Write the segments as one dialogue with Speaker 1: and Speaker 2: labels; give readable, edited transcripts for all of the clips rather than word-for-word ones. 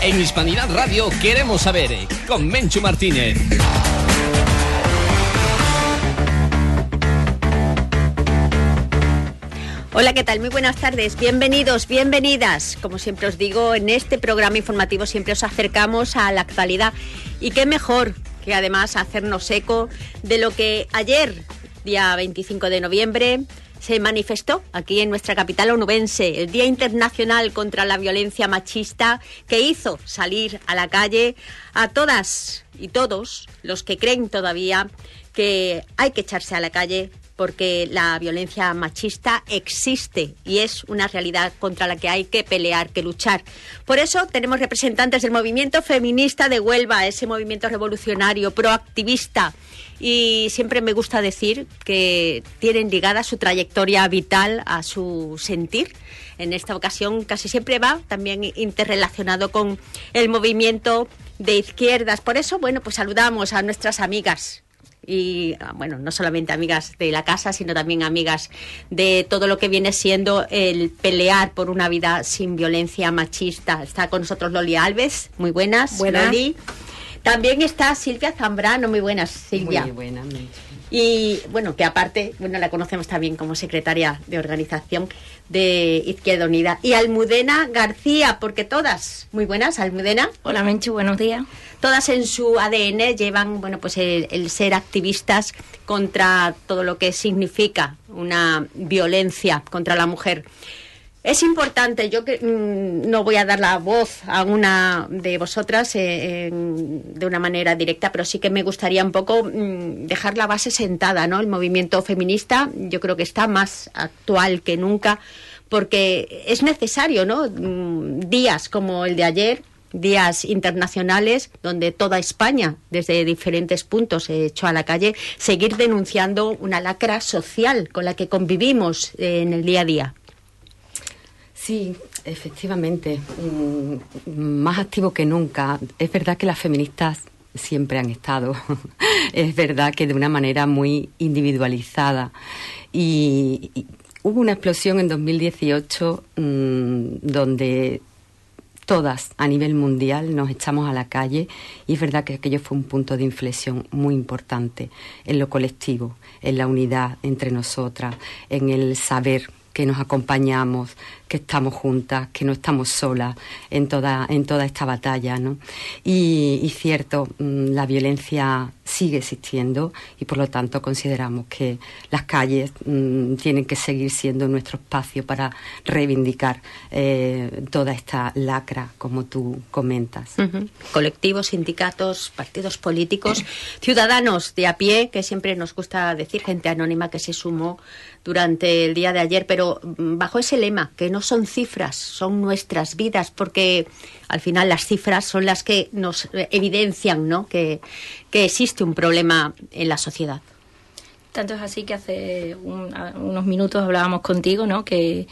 Speaker 1: En Hispanidad Radio queremos saber, con Menchu Martínez.
Speaker 2: Hola, ¿qué tal? Muy buenas tardes, bienvenidos, bienvenidas. Como siempre os digo, en este programa informativo siempre os acercamos a la actualidad. Y qué mejor que además hacernos eco de lo que ayer, día 25 de noviembre, se manifestó aquí en nuestra capital onubense, el Día Internacional contra la Violencia Machista, que hizo salir a la calle a todas y todos los que creen todavía que hay que echarse a la calle porque la violencia machista existe y es una realidad contra la que hay que pelear, que luchar. Por eso tenemos representantes del movimiento feminista de Huelva, ese movimiento revolucionario, proactivista, y siempre me gusta decir que tienen ligada su trayectoria vital a su sentir. En esta ocasión casi siempre va también interrelacionado con el movimiento de izquierdas. Por eso, bueno, pues saludamos a nuestras amigas. Y bueno, no solamente amigas de la casa, sino también amigas de todo lo que viene siendo el pelear por una vida sin violencia machista. Está con nosotros Loli Alves, muy buenas.
Speaker 3: Buenas.
Speaker 2: Loli. También está Silvia Zambrano, muy buenas, Silvia.
Speaker 3: Muy buenas.
Speaker 2: Y bueno, que aparte, bueno, la conocemos también como secretaria de organización de Izquierda Unida. Y Almudena García, porque todas, muy buenas, Almudena.
Speaker 4: Hola Menchu, buenos días.
Speaker 2: Todas en su ADN llevan, bueno, pues el ser activistas contra todo lo que significa una violencia contra la mujer. Es importante, yo que no voy a dar la voz a una de vosotras de una manera directa, pero sí que me gustaría un poco dejar la base sentada, ¿no? El movimiento feminista yo creo que está más actual que nunca, porque es necesario, ¿no? Días como el de ayer, días internacionales donde toda España, desde diferentes puntos, se echó a la calle, seguir denunciando una lacra social con la que convivimos en el día a día.
Speaker 3: Sí, efectivamente, más activo que nunca. Es verdad que las feministas siempre han estado, es verdad que de una manera muy individualizada. Y hubo una explosión en 2018 donde todas a nivel mundial nos echamos a la calle, y es verdad que aquello fue un punto de inflexión muy importante en lo colectivo, en la unidad entre nosotras, en el saber que nos acompañamos, que estamos juntas, que no estamos solas en toda esta batalla, ¿no? Y cierto, la violencia sigue existiendo y por lo tanto consideramos que las calles tienen que seguir siendo nuestro espacio para reivindicar toda esta lacra, como tú comentas.
Speaker 2: Uh-huh. Colectivos, sindicatos, partidos políticos, ciudadanos de a pie, que siempre nos gusta decir, gente anónima que se sumó durante el día de ayer, pero bajo ese lema, que no son cifras, son nuestras vidas, porque al final las cifras son las que nos evidencian, ¿no?, que existe un problema en la sociedad.
Speaker 4: Tanto es así que hace unos minutos hablábamos contigo, ¿no?, que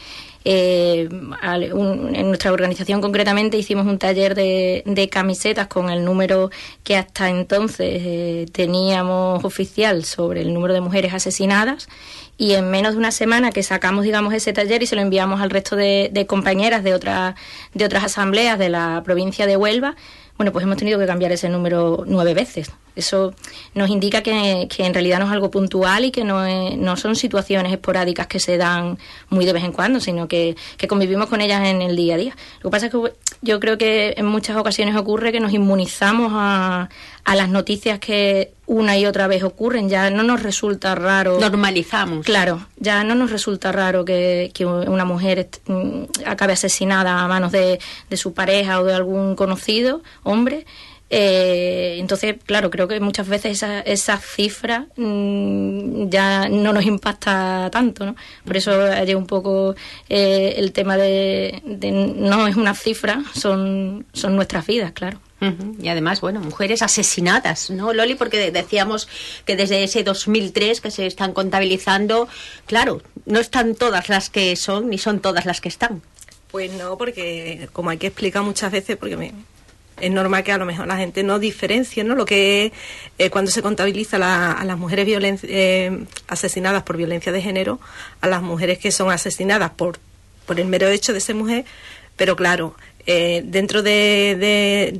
Speaker 4: en nuestra organización concretamente hicimos un taller de camisetas con el número que hasta entonces teníamos oficial sobre el número de mujeres asesinadas, y en menos de una semana que sacamos, digamos, ese taller y se lo enviamos al resto de compañeras de otras asambleas de la provincia de Huelva, bueno, pues hemos tenido que cambiar ese número 9 veces. Eso nos indica que en realidad no es algo puntual y que no son situaciones esporádicas que se dan muy de vez en cuando, sino que convivimos con ellas en el día a día. Lo que pasa es que yo creo que en muchas ocasiones ocurre que nos inmunizamos a las noticias que una y otra vez ocurren. Ya no nos resulta raro.
Speaker 2: Normalizamos. Claro,
Speaker 4: ya no nos resulta raro que una mujer acabe asesinada a manos de su pareja o de algún conocido hombre. Entonces, claro, creo que muchas veces esa cifra ya no nos impacta tanto, ¿no? Por eso hay un poco el tema de no es una cifra, son nuestras vidas, claro.
Speaker 2: Uh-huh. Y además, bueno, mujeres asesinadas, ¿no, Loli? Porque decíamos que desde ese 2003 que se están contabilizando, claro, no están todas las que son, ni son todas las que están.
Speaker 5: Pues no, porque como hay que explicar muchas veces, porque es normal que a lo mejor la gente no diferencie, ¿no?, lo que es cuando se contabiliza a las mujeres asesinadas por violencia de género, a las mujeres que son asesinadas por el mero hecho de ser mujer. Pero claro, Dentro de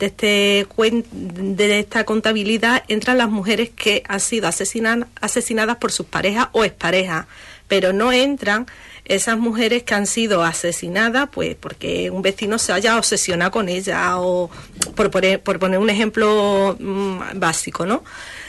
Speaker 5: esta contabilidad entran las mujeres que han sido asesinadas por sus parejas o exparejas, pero no entran esas mujeres que han sido asesinadas pues porque un vecino se haya obsesionado con ella, o por poner un ejemplo básico, ¿no?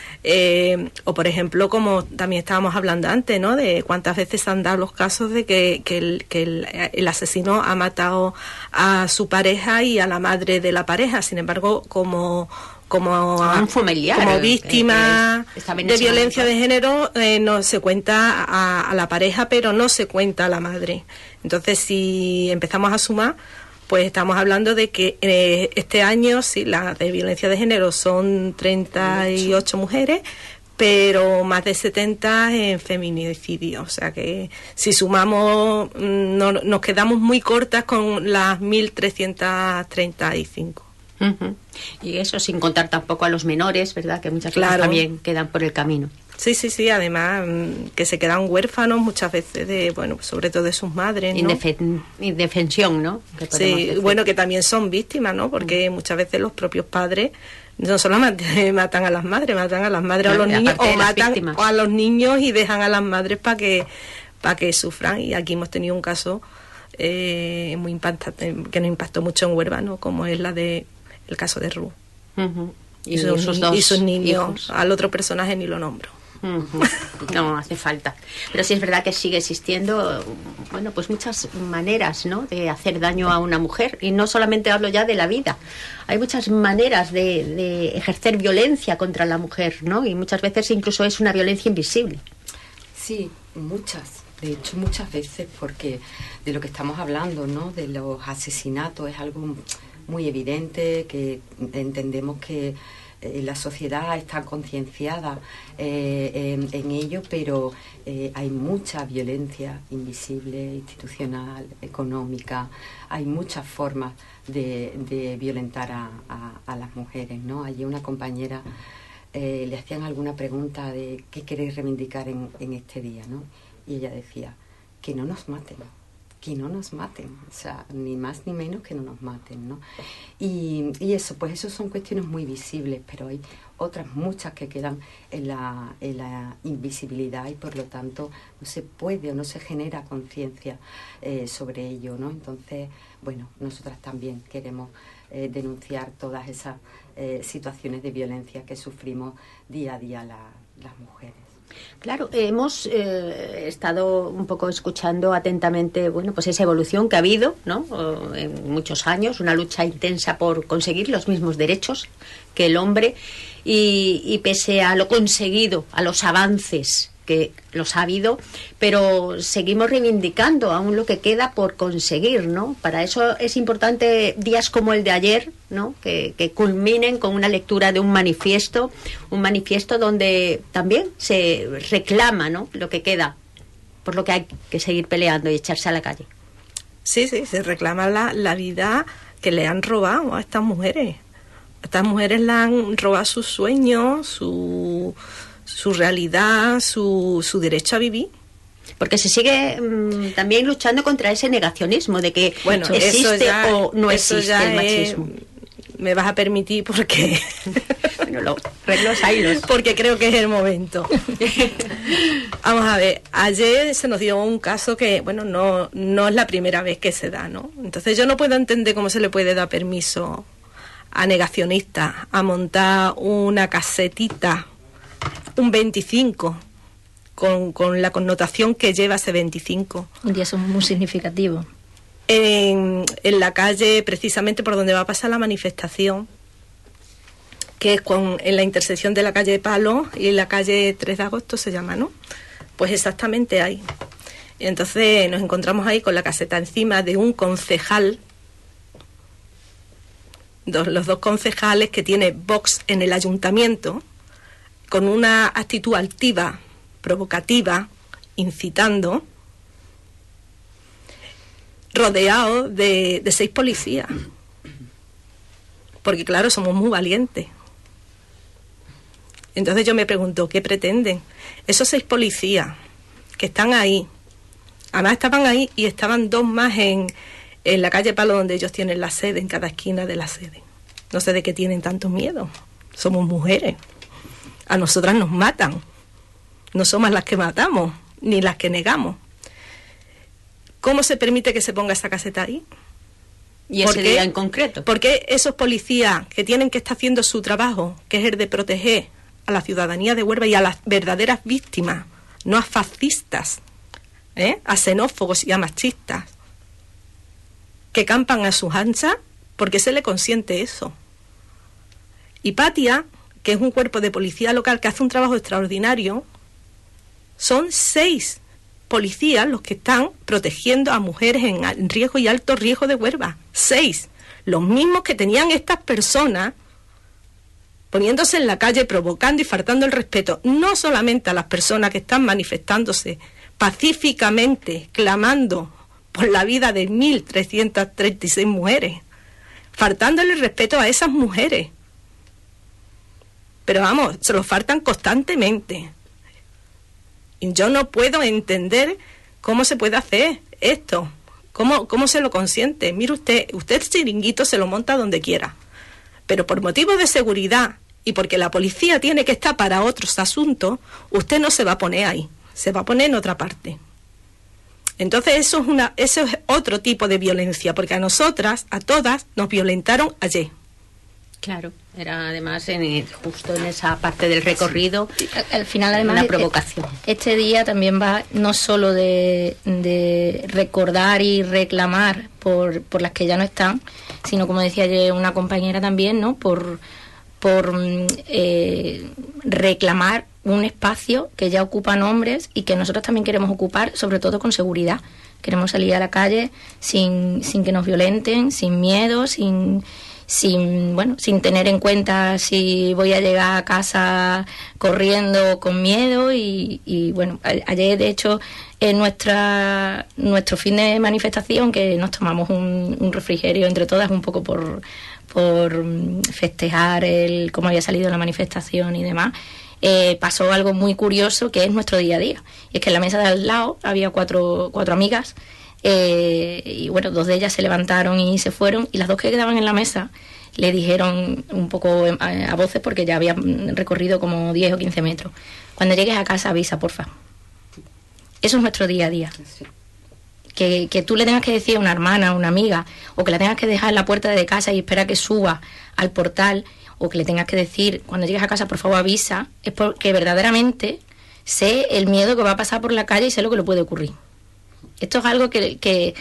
Speaker 5: O por ejemplo, como también estábamos hablando antes, ¿no? De cuántas veces se han dado los casos de que el asesino ha matado a su pareja y a la madre de la pareja. Sin embargo, como
Speaker 2: un familiar,
Speaker 5: como víctima de violencia de género, no se cuenta a la pareja, pero no se cuenta a la madre. Entonces, si empezamos a sumar, pues estamos hablando de que este año, sí, la de violencia de género son 38 mujeres, pero más de 70 en feminicidio. O sea que si sumamos, nos quedamos muy cortas con las 1.335.
Speaker 2: Uh-huh. Y eso sin contar tampoco a los menores, ¿verdad? Que muchas veces también quedan por el camino.
Speaker 5: Sí, además que se quedan huérfanos muchas veces sobre todo de sus madres, ¿no?
Speaker 2: Indefensión, ¿no?
Speaker 5: Sí, bueno, que también son víctimas, ¿no? Porque muchas veces los propios padres no solamente matan a las madres o a los niños, o matan a los niños y dejan a las madres para que sufran. Y aquí hemos tenido un caso muy impactante, que nos impactó mucho en Huelva, como es el caso de Ru.
Speaker 2: Uh-huh.
Speaker 5: Y sus niños, hijos. Al otro personaje ni lo nombro.
Speaker 2: Uh-huh. No hace falta. Pero sí es verdad que sigue existiendo, bueno, pues muchas maneras, ¿no?, de hacer daño a una mujer. Y no solamente hablo ya de la vida. Hay muchas maneras de ejercer violencia contra la mujer, ¿no? Y muchas veces incluso es una violencia invisible.
Speaker 3: Sí, muchas. De hecho, muchas veces, porque de lo que estamos hablando, ¿no?, de los asesinatos, es algo muy evidente, que entendemos que la sociedad está concienciada en ello, pero hay mucha violencia invisible, institucional, económica. Hay muchas formas de violentar a las mujeres, ¿no? Allí una compañera le hacían alguna pregunta de qué queréis reivindicar en este día, ¿no? Y ella decía, que no nos maten, o sea, ni más ni menos que no nos maten, ¿no? Y eso, pues eso son cuestiones muy visibles, pero hay otras muchas que quedan en la invisibilidad, y por lo tanto no se puede o no se genera conciencia sobre ello, ¿no? Entonces, bueno, nosotras también queremos denunciar todas esas situaciones de violencia que sufrimos día a día las mujeres.
Speaker 2: Claro, hemos estado un poco escuchando atentamente, bueno, pues esa evolución que ha habido, ¿no?, en muchos años, una lucha intensa por conseguir los mismos derechos que el hombre, y pese a lo conseguido, a los avances que los ha habido, pero seguimos reivindicando aún lo que queda por conseguir, ¿no? Para eso es importante días como el de ayer, ¿no?, que culminen con una lectura de un manifiesto donde también se reclama, ¿no?, lo que queda, por lo que hay que seguir peleando y echarse a la calle.
Speaker 5: Sí, se reclama la vida que le han robado a estas mujeres. Estas mujeres le han robado sus sueños, su realidad, su derecho a vivir.
Speaker 2: Porque se sigue también luchando contra ese negacionismo de que existe o no existe el machismo.
Speaker 5: Me vas a permitir porque
Speaker 2: bueno, los hay.
Speaker 5: Porque creo que es el momento. Vamos a ver, ayer se nos dio un caso que, bueno, no es la primera vez que se da, ¿no? Entonces yo no puedo entender cómo se le puede dar permiso a negacionistas a montar una casetita, un 25, con la connotación que lleva ese 25.
Speaker 4: Un día son muy significativos.
Speaker 5: En la calle, precisamente por donde va a pasar la manifestación, que es en la intersección de la calle Palo y la calle 3 de agosto se llama, ¿no? Pues exactamente ahí. Y entonces nos encontramos ahí con la caseta encima de un concejal, los dos concejales que tiene Vox en el ayuntamiento, con una actitud altiva, provocativa, incitando, rodeado de 6 policías. Porque claro, somos muy valientes. Entonces yo me pregunto, ¿qué pretenden? Esos 6 policías que están ahí, además estaban ahí y estaban 2 más en en la calle Palo, donde ellos tienen la sede, en cada esquina de la sede. No sé de qué tienen tanto miedo. Somos mujeres. A nosotras nos matan. No somos las que matamos, ni las que negamos. ¿Cómo se permite que se ponga esa caseta ahí?
Speaker 2: ¿Y ese día en concreto?
Speaker 5: Porque esos policías que tienen que estar haciendo su trabajo, que es el de proteger a la ciudadanía de Huelva y a las verdaderas víctimas, no a fascistas, a xenófobos y a machistas, que campan a sus anchas, porque se le consiente eso. Y Patia, que es un cuerpo de policía local que hace un trabajo extraordinario, son 6 policías los que están protegiendo a mujeres en riesgo y alto riesgo de Huelva. 6. Los mismos que tenían estas personas poniéndose en la calle, provocando y faltando el respeto, no solamente a las personas que están manifestándose pacíficamente, clamando por la vida de 1.336 mujeres, faltándole el respeto a esas mujeres. Pero vamos, se lo faltan constantemente. Y yo no puedo entender cómo se puede hacer esto, cómo se lo consiente. Mire usted el chiringuito se lo monta donde quiera, pero por motivos de seguridad y porque la policía tiene que estar para otros asuntos, usted no se va a poner ahí, se va a poner en otra parte. Entonces eso es otro tipo de violencia, porque a nosotras, a todas, nos violentaron ayer.
Speaker 2: Claro, era además justo en esa parte del recorrido.
Speaker 4: Al final, además,
Speaker 2: una provocación.
Speaker 4: Este día también va no solo de recordar y reclamar por las que ya no están, sino, como decía ayer una compañera también, ¿no? Por reclamar un espacio que ya ocupan hombres y que nosotros también queremos ocupar, sobre todo con seguridad. Queremos salir a la calle sin que nos violenten, sin miedo, sin tener en cuenta si voy a llegar a casa corriendo con miedo y bueno, ayer de hecho en nuestro fin de manifestación, que nos tomamos un refrigerio entre todas un poco por festejar cómo había salido la manifestación y demás, pasó algo muy curioso que es nuestro día a día. Y es que en la mesa de al lado había cuatro amigas, y bueno, 2 de ellas se levantaron y se fueron, y las 2 que quedaban en la mesa le dijeron un poco a voces, porque ya habían recorrido como 10 o 15 metros: cuando llegues a casa avisa, porfa. Eso es nuestro día a día. Sí. Que tú le tengas que decir a una hermana, a una amiga, o que la tengas que dejar en la puerta de casa y esperar que suba al portal, o que le tengas que decir cuando llegues a casa, por favor avisa, es porque verdaderamente sé el miedo que va a pasar por la calle y sé lo que le puede ocurrir. Esto es algo que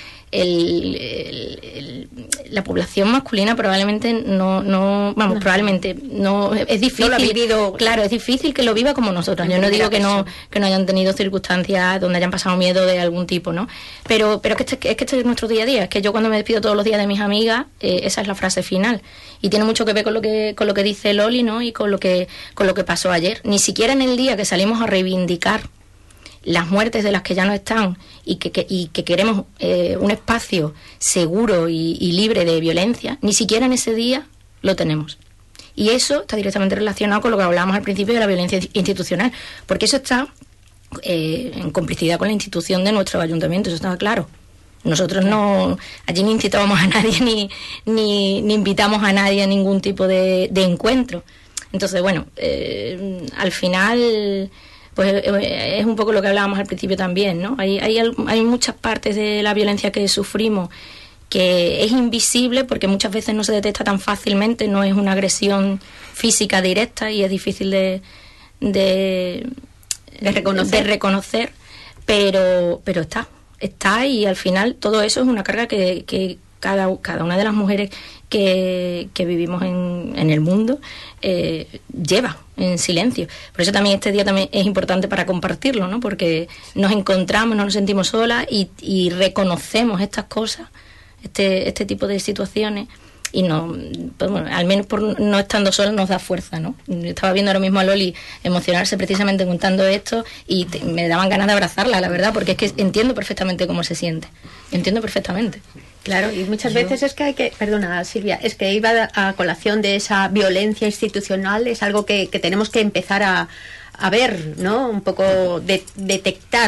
Speaker 4: la población masculina probablemente probablemente no es difícil. No lo ha vivido. Claro, es difícil que lo viva como nosotros. Yo no digo que no hayan tenido circunstancias donde hayan pasado miedo de algún tipo, ¿no? Pero es que este es nuestro día a día. Es que yo cuando me despido todos los días de mis amigas, esa es la frase final. Y tiene mucho que ver con lo que dice Loli, ¿no? Y con lo que pasó ayer. Ni siquiera en el día que salimos a reivindicar las muertes de las que ya no están y que queremos un espacio seguro y libre de violencia, ni siquiera en ese día lo tenemos. Y eso está directamente relacionado con lo que hablábamos al principio de la violencia institucional, porque eso está en complicidad con la institución de nuestro ayuntamiento, eso estaba claro. Nosotros allí no incitábamos a nadie ni invitamos a nadie a ningún tipo de encuentro. Entonces, bueno, al final pues es un poco lo que hablábamos al principio también, ¿no? Hay muchas partes de la violencia que sufrimos que es invisible porque muchas veces no se detecta tan fácilmente, no es una agresión física directa y es difícil de reconocer, pero está, y al final todo eso es una carga que cada una de las mujeres que vivimos en el mundo lleva en silencio. Por eso también este día también es importante para compartirlo, ¿no? Porque nos encontramos, no nos sentimos solas y reconocemos estas cosas, este tipo de situaciones, y pues bueno, al menos por no estando sola nos da fuerza, ¿no? Estaba viendo ahora mismo a Loli emocionarse precisamente contando esto y me daban ganas de abrazarla, la verdad, porque es que entiendo perfectamente cómo se siente. Entiendo perfectamente.
Speaker 2: Claro, y muchas veces es que perdona Silvia, es que iba a colación de esa violencia institucional, es algo que tenemos que empezar a ver, ¿no? Un poco detectar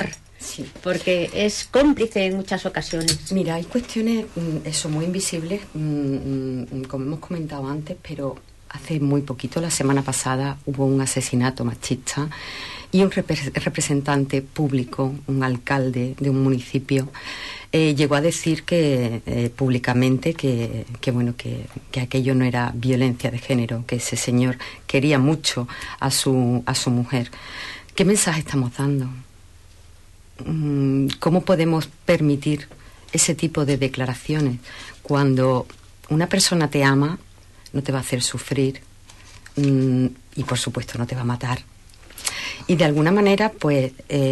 Speaker 3: Sí.
Speaker 2: Porque es cómplice en muchas ocasiones.
Speaker 3: Mira, hay cuestiones, eso, muy invisibles, como hemos comentado antes, pero hace muy poquito, la semana pasada, hubo un asesinato machista y un representante público, un alcalde de un municipio, llegó a decir que públicamente que aquello no era violencia de género, que ese señor quería mucho a su mujer. ¿Qué mensaje estamos dando? ¿Cómo podemos permitir ese tipo de declaraciones cuando una persona te ama, no te va a hacer sufrir y por supuesto no te va a matar? Y de alguna manera pues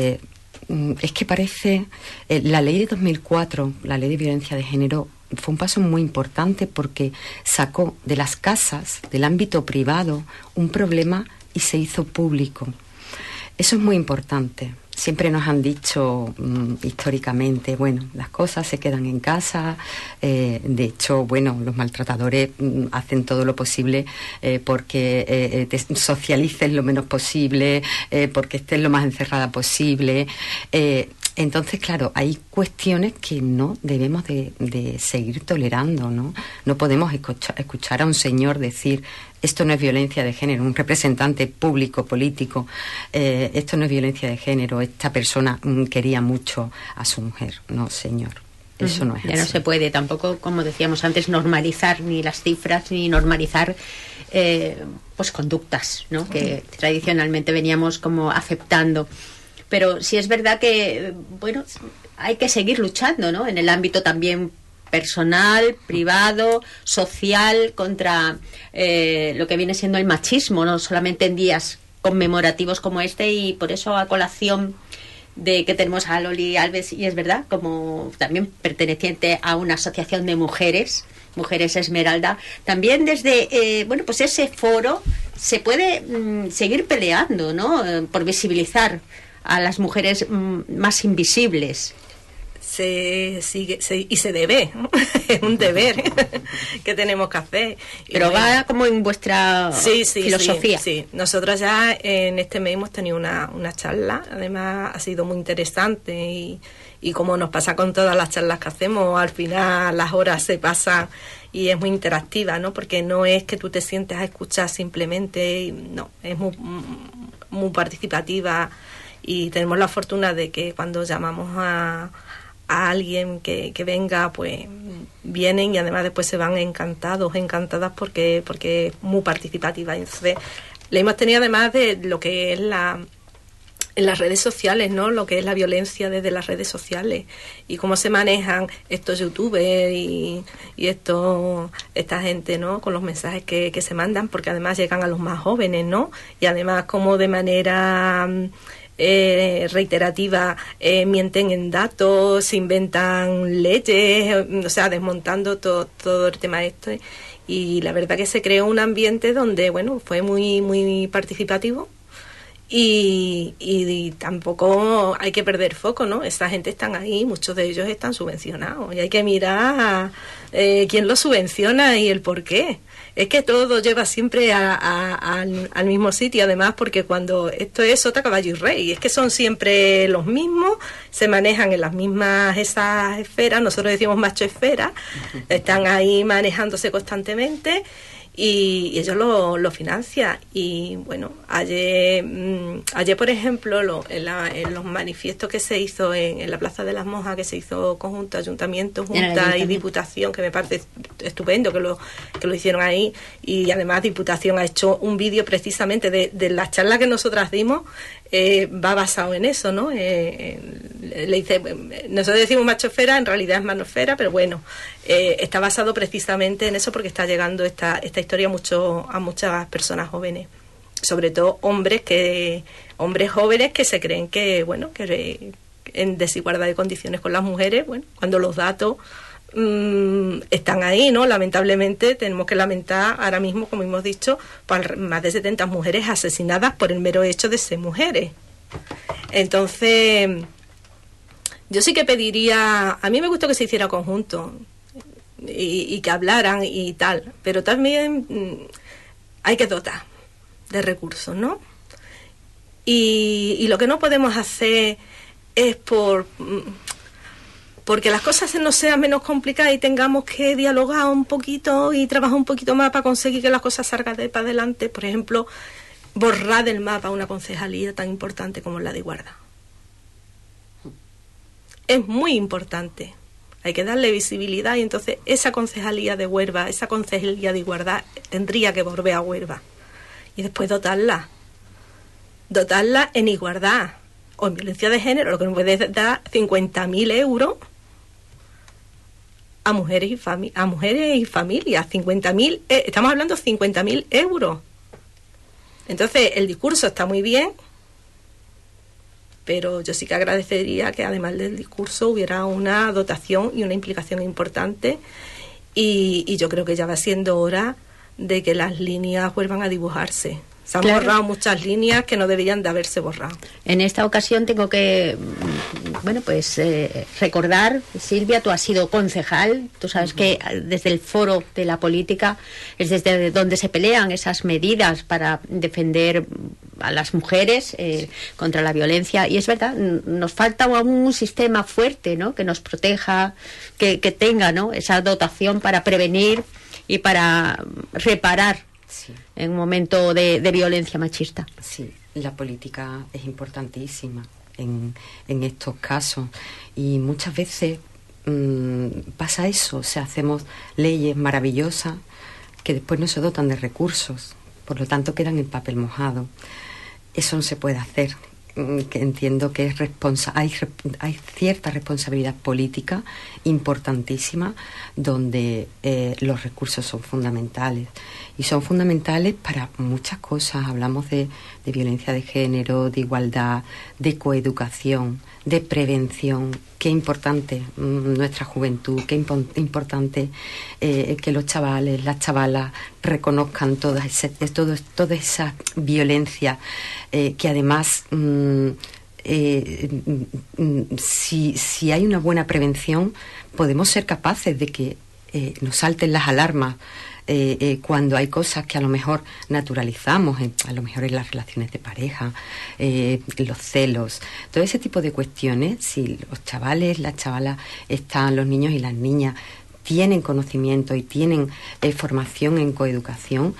Speaker 3: es que parece la ley de 2004, la ley de violencia de género, fue un paso muy importante porque sacó de las casas, del ámbito privado, un problema y se hizo público. Eso es muy importante. Siempre nos han dicho históricamente, bueno, las cosas se quedan en casa, de hecho, bueno, los maltratadores hacen todo lo posible porque te socialices lo menos posible, porque estés lo más encerrada posible. Entonces, claro, hay cuestiones que no debemos de seguir tolerando, ¿no? No podemos escuchar a un señor decir esto no es violencia de género, un representante público, político, esto no es violencia de género, esta persona quería mucho a su mujer. No, señor, eso no es así.
Speaker 2: Ya no se puede tampoco, como decíamos antes, normalizar ni las cifras ni normalizar pues conductas, ¿no? Que tradicionalmente veníamos como aceptando. Pero sí es verdad que, bueno, hay que seguir luchando, ¿no? En el ámbito también personal, privado, social, contra lo que viene siendo el machismo, no solamente en días conmemorativos como este, y por eso a colación de que tenemos a Loli Alves, y es verdad, como también perteneciente a una asociación de mujeres Esmeralda, también desde pues ese foro se puede seguir peleando, ¿no? Por visibilizar a las mujeres más invisibles.
Speaker 5: Se sigue y se debe, es un deber que tenemos que hacer.
Speaker 2: Pero va como en vuestra filosofía.
Speaker 5: Sí. Nosotros ya en este mes hemos tenido una charla, además ha sido muy interesante y como nos pasa con todas las charlas que hacemos, al final las horas se pasan y es muy interactiva, ¿no? Porque no es que tú te sientes a escuchar simplemente, no, es muy participativa. Y tenemos la fortuna de que cuando llamamos a alguien que venga, pues vienen y además después se van encantadas porque es muy participativa. Entonces, le hemos tenido además de lo que es en las redes sociales, ¿no? Lo que es la violencia desde las redes sociales y cómo se manejan estos youtubers y esta gente, ¿no? Con los mensajes que se mandan, porque además llegan a los más jóvenes, ¿no? Y además como de manera reiterativa mienten en datos, inventan leyes, o sea, desmontando todo el tema este. Y la verdad que se creó un ambiente donde, bueno, fue muy, muy participativo. Y tampoco hay que perder foco, ¿no? Esta gente están ahí, muchos de ellos están subvencionados y hay que mirar quién los subvenciona y el por qué. Es que todo lleva siempre al mismo sitio, además, porque cuando esto es sota, caballo y rey, es que son siempre los mismos, se manejan en las mismas esas esferas, nosotros decimos macho esfera, están ahí manejándose constantemente. Y ellos lo financian. Y bueno, ayer por ejemplo, en los manifiestos que se hizo en la Plaza de las Monjas, que se hizo conjunto, ayuntamiento, junta y diputación, que me parece estupendo que lo hicieron ahí, y además Diputación ha hecho un vídeo precisamente de la charla que nosotras dimos, va basado en eso, ¿no? Nosotros decimos machosfera, en realidad es manosfera, pero bueno, está basado precisamente en eso porque está llegando esta historia a muchas personas jóvenes, sobre todo hombres jóvenes que se creen que, bueno, que en desigualdad de condiciones con las mujeres, bueno, cuando los datos están ahí, ¿no? Lamentablemente tenemos que lamentar ahora mismo, como hemos dicho, más de 70 mujeres asesinadas por el mero hecho de ser mujeres. Entonces, yo sí que pediría, a mí me gusta que se hiciera conjunto y que hablaran y tal, pero también hay que dotar de recursos, ¿no? Y lo que no podemos hacer es porque las cosas nos sean menos complicadas y tengamos que dialogar un poquito y trabajar un poquito más para conseguir que las cosas salgan para adelante. Por ejemplo, borrar del mapa una concejalía tan importante como la de igualdad. Es muy importante. Hay que darle visibilidad y entonces esa concejalía de Huelva, esa concejalía de igualdad tendría que volver a Huelva. Y después dotarla en igualdad o en violencia de género, lo que nos puede dar 50.000 euros a mujeres y familias. 50.000, estamos hablando de 50.000 euros. Entonces el discurso está muy bien, pero yo sí que agradecería que además del discurso hubiera una dotación y una implicación importante, y yo creo que ya va siendo hora de que las líneas vuelvan a dibujarse. Se han borrado muchas líneas que no deberían de haberse borrado.
Speaker 2: En esta ocasión tengo que, recordar, Silvia, tú has sido concejal, tú sabes que desde el foro de la política es desde donde se pelean esas medidas para defender a las mujeres contra la violencia, y es verdad, nos falta un sistema fuerte, ¿no?, que nos proteja, que tenga, ¿no?, esa dotación para prevenir y para reparar. Sí. En un momento de violencia machista.
Speaker 3: Sí, la política es importantísima en estos casos, y muchas veces pasa eso, o sea, hacemos leyes maravillosas que después no se dotan de recursos, por lo tanto quedan en papel mojado. Eso no se puede hacer. Que entiendo que hay cierta responsabilidad política importantísima, donde los recursos son fundamentales, y son fundamentales para muchas cosas. Hablamos de violencia de género, de igualdad, de coeducación, de prevención. Qué importante nuestra juventud, qué importante que los chavales, las chavalas reconozcan toda esa violencia, que además si hay una buena prevención, podemos ser capaces de que nos salten las alarmas cuando hay cosas que a lo mejor naturalizamos, a lo mejor en las relaciones de pareja, los celos, todo ese tipo de cuestiones. Si los chavales, las chavalas los niños y las niñas tienen conocimiento y tienen formación en coeducación,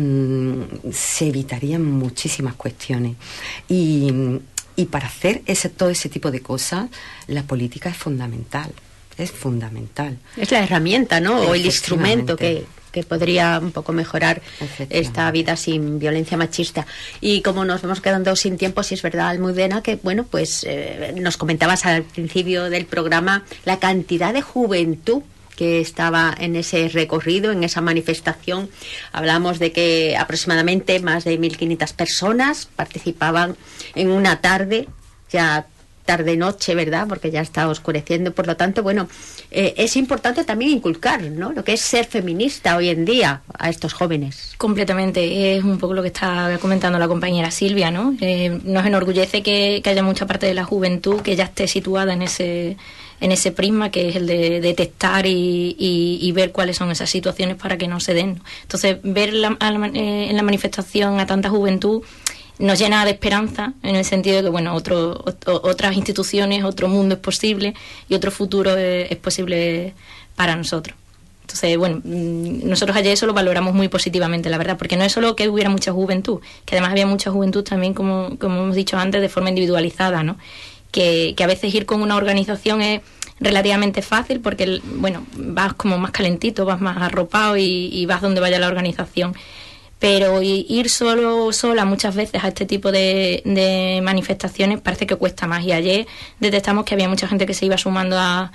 Speaker 3: se evitarían muchísimas cuestiones. Y para hacer todo ese tipo de cosas, la política es fundamental. Es fundamental.
Speaker 2: Es la herramienta, ¿no?, o el instrumento que podría un poco mejorar esta vida sin violencia machista. Y como nos vamos quedando sin tiempo, si es verdad, Almudena, que nos comentabas al principio del programa la cantidad de juventud que estaba en ese recorrido, en esa manifestación. Hablamos de que aproximadamente más de 1.500 personas participaban en una tarde, ya tarde-noche, ¿verdad?, porque ya está oscureciendo. Por lo tanto, es importante también inculcar, ¿no?, lo que es ser feminista hoy en día a estos jóvenes.
Speaker 4: Completamente, es un poco lo que está comentando la compañera Silvia, ¿no? Nos enorgullece que haya mucha parte de la juventud que ya esté situada en ese prisma, que es el de detectar y ver cuáles son esas situaciones para que no se den. Entonces, ver en la manifestación a tanta juventud nos llena de esperanza, en el sentido de que otras instituciones, otro mundo es posible, y otro futuro es posible para nosotros. Entonces, nosotros ayer eso lo valoramos muy positivamente, la verdad, porque no es solo que hubiera mucha juventud, que además había mucha juventud también, como hemos dicho antes, de forma individualizada, ¿no? Que a veces ir con una organización es relativamente fácil, porque vas como más calentito, vas más arropado y vas donde vaya la organización. Pero ir sola muchas veces a este tipo de manifestaciones parece que cuesta más. Y ayer detectamos que había mucha gente que se iba sumando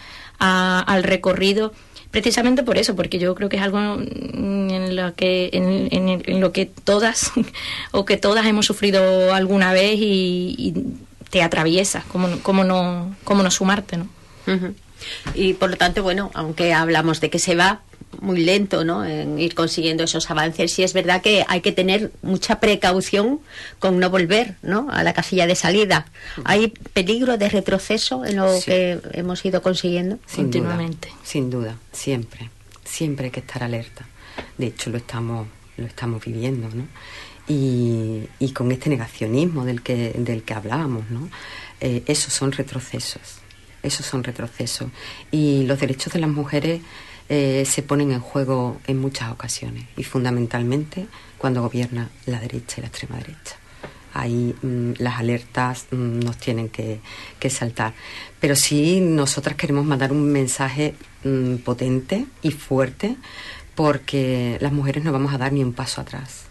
Speaker 4: al recorrido, precisamente por eso, porque yo creo que es algo en lo que todas o que todas hemos sufrido alguna vez, y te atraviesas, cómo no sumarte, ¿no?
Speaker 2: Uh-huh. Y por lo tanto, aunque hablamos de que se va muy lento, ¿no?, en ir consiguiendo esos avances, sí es verdad que hay que tener mucha precaución con no volver, ¿no?, a la casilla de salida. ¿Hay peligro de retroceso en lo que hemos ido consiguiendo?
Speaker 3: Continuamente. Sin duda, siempre hay que estar alerta. De hecho, lo estamos viviendo, ¿no? Y con este negacionismo del que hablábamos, ¿no? esos son retrocesos. Y los derechos de las mujeres se ponen en juego en muchas ocasiones, y fundamentalmente cuando gobierna la derecha y la extrema derecha. Ahí las alertas nos tienen que saltar. Pero sí, nosotras queremos mandar un mensaje potente y fuerte, porque las mujeres no vamos a dar ni un paso atrás.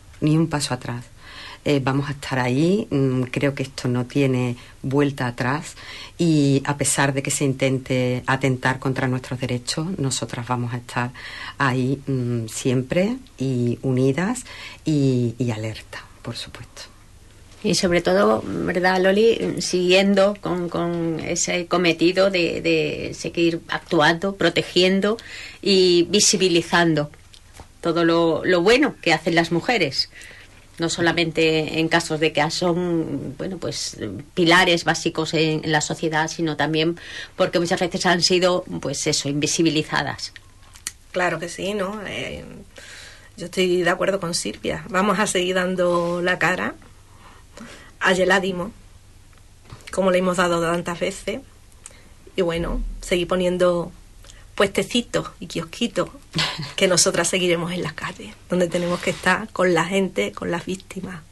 Speaker 3: Vamos a estar ahí. Creo que esto no tiene vuelta atrás, y a pesar de que se intente atentar contra nuestros derechos, nosotras vamos a estar ahí siempre, y unidas y alerta, por supuesto.
Speaker 2: Y sobre todo, ¿verdad, Loli? Siguiendo con ese cometido de seguir actuando, protegiendo y visibilizando todo lo bueno que hacen las mujeres. No solamente en casos de que son, bueno, pues pilares básicos en la sociedad, sino también porque muchas veces han sido, pues eso, invisibilizadas.
Speaker 5: Claro que sí, ¿no? Yo estoy de acuerdo con Silvia. Vamos a seguir dando la cara. Ayer la dimos, como le hemos dado tantas veces. Y bueno, seguir poniendo puestecitos y kiosquitos, que nosotras seguiremos en las calles, donde tenemos que estar con la gente, con las víctimas.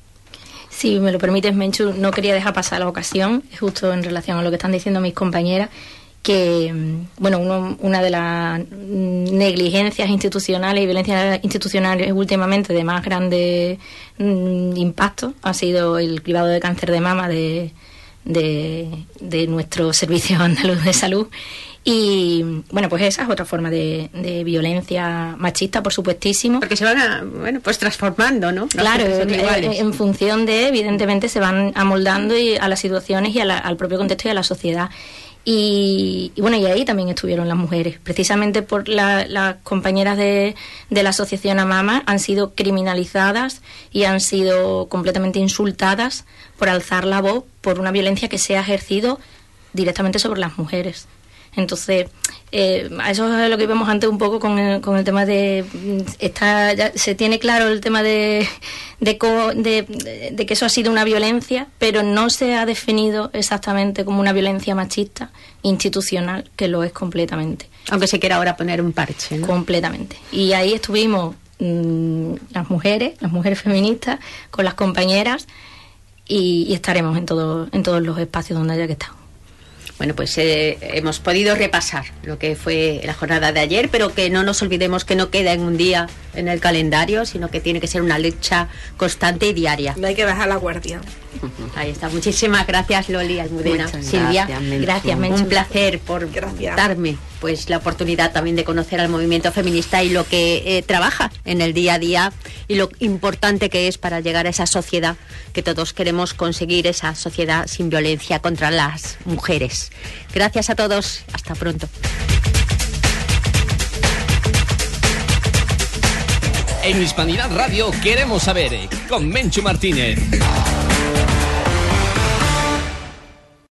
Speaker 4: Si me lo permites, Menchu, no quería dejar pasar la ocasión, justo en relación a lo que están diciendo mis compañeras, que bueno, una de las negligencias institucionales y violencias institucionales últimamente de más grande impacto ha sido el cribado de cáncer de mama de nuestro Servicio Andaluz de Salud. Y bueno, pues esa es otra forma de violencia machista, por supuestísimo.
Speaker 2: Porque se van pues transformando, ¿no?
Speaker 4: Claro, en función de, evidentemente, se van amoldando a las situaciones y al propio contexto y a la sociedad. Y bueno, y ahí también estuvieron las mujeres. Precisamente por las compañeras de la asociación AMAMA han sido criminalizadas y han sido completamente insultadas por alzar la voz por una violencia que se ha ejercido directamente sobre las mujeres. Entonces, a eso es lo que vemos antes un poco con el tema de... ya se tiene claro el tema de que eso ha sido una violencia, pero no se ha definido exactamente como una violencia machista institucional, que lo es completamente.
Speaker 2: Aunque se quiera ahora poner un parche, ¿no?
Speaker 4: Completamente. Y ahí estuvimos las mujeres feministas, con las compañeras, y estaremos en todos los espacios donde haya que estar.
Speaker 2: Bueno, pues hemos podido repasar lo que fue la jornada de ayer, pero que no nos olvidemos que no queda en un día en el calendario, sino que tiene que ser una lucha constante y diaria.
Speaker 5: No hay que bajar la guardia.
Speaker 2: Ahí está. Muchísimas gracias, Loli Almudena.
Speaker 3: Muchas
Speaker 2: Silvia,
Speaker 3: gracias, Menchu.
Speaker 2: Un placer por darme pues la oportunidad también de conocer al movimiento feminista y lo que trabaja en el día a día, y lo importante que es para llegar a esa sociedad que todos queremos conseguir, esa sociedad sin violencia contra las mujeres. Gracias a todos. Hasta pronto.
Speaker 1: En Hispanidad Radio queremos saber, con Menchu Martínez.